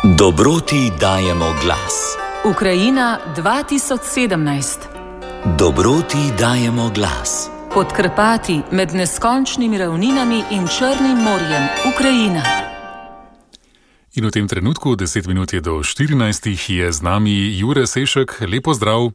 Dobroti dajemo glas. Ukrajina 2017. Dobroti dajemo glas. Pod Krpati, med neskončnimi ravninami in Črnim morjem, Ukrajina. In v tem trenutku, 10 minut je do 14, je z nami Jure Sešek. Lepo zdrav.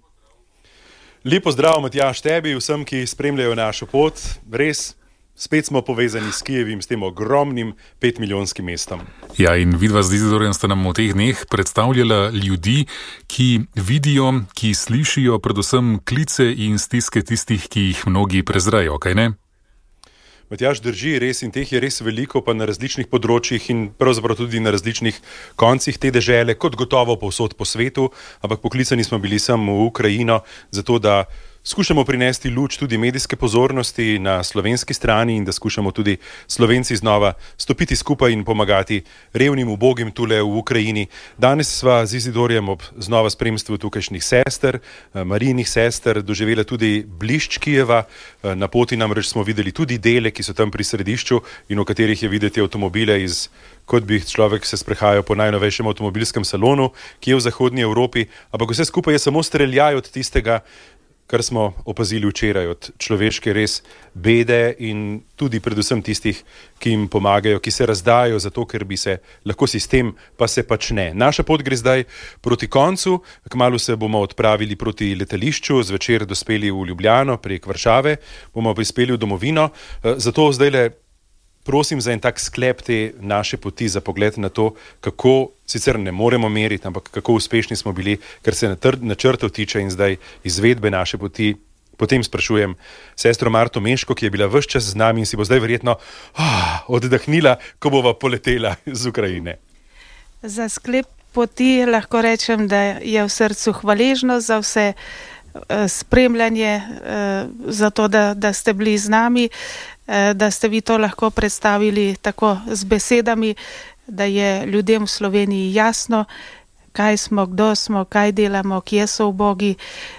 Lepo zdrav, Matjaž, tebi, vsem, ki spremljajo našo pot. Res, spet smo povezani s Kijevim, s tem ogromnim 5-milijonskim mestom. Ja, in vidva z Izidorjem sta nam v teh dneh predstavljala ljudi, ki vidijo, ki slišijo predvsem klice in stiske tistih, ki jih mnogi prezrejo, kaj ne? Matjaž, drži, res, in teh je res veliko, pa na različnih področjih in pravzaprav tudi na različnih koncih te dežele, kot gotovo povsod po svetu, ampak poklicani smo bili sem v Ukrajino, zato da skušamo prinesti luč tudi medijske pozornosti na slovenski strani in da skušamo tudi Slovenci znova stopiti skupaj in pomagati revnim, ubogim tule v Ukrajini. Danes sva z Izidorjem ob znova spremstvu tukajšnjih sester, Marijinih sester, doživela tudi blišč Kijeva. Na poti namreč smo videli tudi dele, ki so tam pri središču in v katerih je videti avtomobile kot bi človek se sprehajal po najnovejšem avtomobilskem salonu, ki je v zahodnji Evropi, ampak vse skupaj je samo streljaj od tistega, kar smo opazili včeraj, od človeške res bede in tudi predvsem tistih, ki jim pomagajo, ki se razdajajo zato, ker bi se lahko sistem, pa se pač ne. Naša pot gre zdaj proti koncu, kmalu se bomo odpravili proti letališču, zvečer dospeli v Ljubljano, prek Varšave, bomo prispeli v domovino, zato zdajle prosim za en tak sklep te naše poti, za pogled na to, kako, sicer ne moremo meriti, ampak kako uspešni smo bili, kar se načrtov tiče in zdaj izvedbe naše poti. Potem sprašujem sestro Marto Meško, ki je bila ves čas z nami in si bo zdaj verjetno oddahnila, ko bova poletela z Ukrajine. Za sklep poti lahko rečem, da je v srcu hvaležno za vse spremljanje, za to, da ste bili z nami, da ste vi to lahko predstavili tako z besedami, da je ljudem v Sloveniji jasno, kaj smo, kdo smo, kaj delamo, kje so ubogi.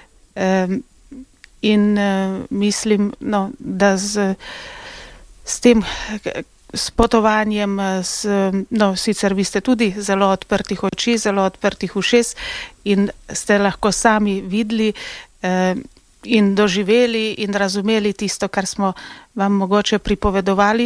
In mislim, da s tem s potovanjem, sicer vi ste tudi zelo odprtih oči, zelo odprtih ušes in ste lahko sami videli in doživeli in razumeli tisto, kar smo vam mogoče pripovedovali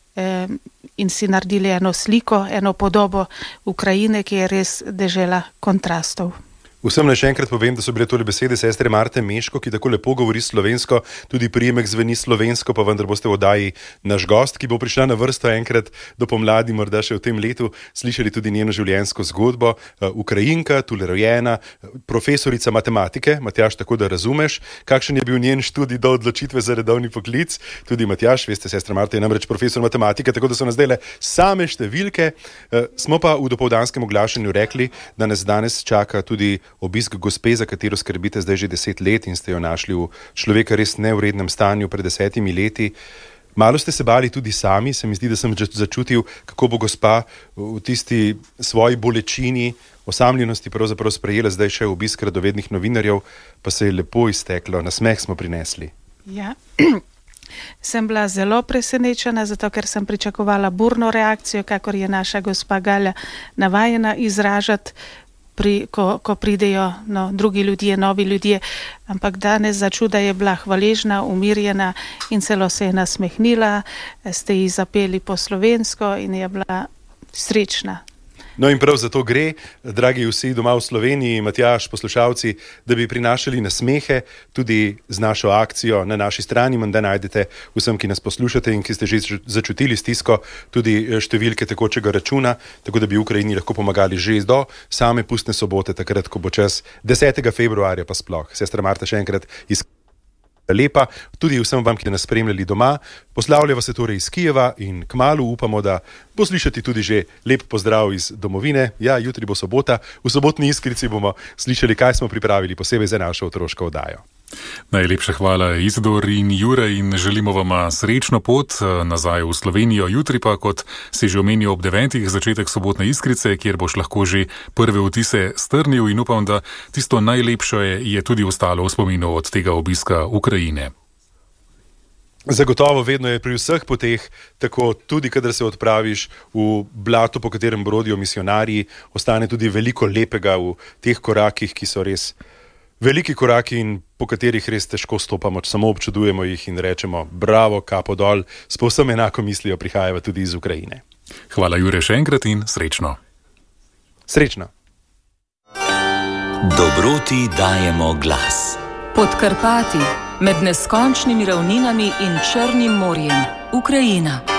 in si naredili eno sliko, eno podobo Ukrajine, ki je res dežela kontrastov. Vsem naj še enkrat povem, da so bile tole besede sestre Marte Meško, ki tako lepo govori slovensko, tudi priimek zveni slovensko, pa vendar boste v oddaji naš gost, ki bo prišla na vrsto enkrat do pomladi, morda še v tem letu, slišali tudi njeno življenjsko zgodbo. Ukrajinka, tule rojena, profesorica matematike, Matjaž, tako da razumeš, kakšen je bil njen študij do odločitve za redovni poklic. Tudi Matjaž, veste, sestra Marta je namreč profesor matematike, tako da so nas zdajle same številke. Smo pa v dopoldanskem oglašanju rekli, da nas danes čaka tudi obisk gospe, za katero skrbite zdaj že 10 let in ste jo našli v človeka res nevrednem stanju pred 10 leti. Malo ste se bali tudi sami, se mi zdi, da sem začutil, kako bo gospa v tisti svoji bolečini, osamljenosti pravzaprav sprejela zdaj še obisk radovednih novinarjev, pa se je lepo izteklo, nasmeh smo prinesli. Ja, sem bila zelo presenečena, zato ker sem pričakovala burno reakcijo, kakor je naša gospa Galja navajena izražati, ko pridejo drugi ljudje, novi ljudje, ampak danes za čuda je bila hvaležna, umirjena in celo se je nasmehnila, ste ji zapeli po slovensko in je bila srečna. No in prav zato gre, dragi vsi doma v Sloveniji, Matjaž, poslušalci, da bi prinašali nasmehe tudi z našo akcijo na naši strani. Menda najdete vsem, ki nas poslušate in ki ste že začutili stisko, tudi številke tekočega računa, tako da bi Ukrajini lahko pomagali že do same pustne sobote, takrat, ko bo čas 10. februarja pa sploh. Sestra Marta, še enkrat lepa, tudi vsem vam, ki ste nas spremljali doma. Poslavljava se torej iz Kijeva in kmalu upamo, da bo slišati tudi že lep pozdrav iz domovine. Ja, jutri bo sobota, v sobotni Iskrici bomo slišali, kaj smo pripravili posebej za našo otroško oddajo. Najlepša hvala Izidor in Jure in želimo vam srečno pot nazaj v Slovenijo. Jutri pa, kot si že omenil, ob 9. začetek sobotne Iskrice, kjer boš lahko že prve vtise strnil in upam, da tisto najlepše je tudi ostalo v spominu od tega obiska Ukrajine. Zagotovo vedno je pri vseh poteh tako, tudi kadar se odpraviš v blato, po katerem brodijo misionarji, ostane tudi veliko lepega v teh korakih, ki so res veliki koraki in po katerih res težko stopamo, samo občudujemo jih in rečemo bravo, kapo dol, s povsem enako mislijo prihajava tudi iz Ukrajine. Hvala, Jure, še enkrat in srečno. Srečno. Dobroti dajemo glas. Pod Karpati, med neskončnimi ravninami in Črnim morjem, Ukrajina.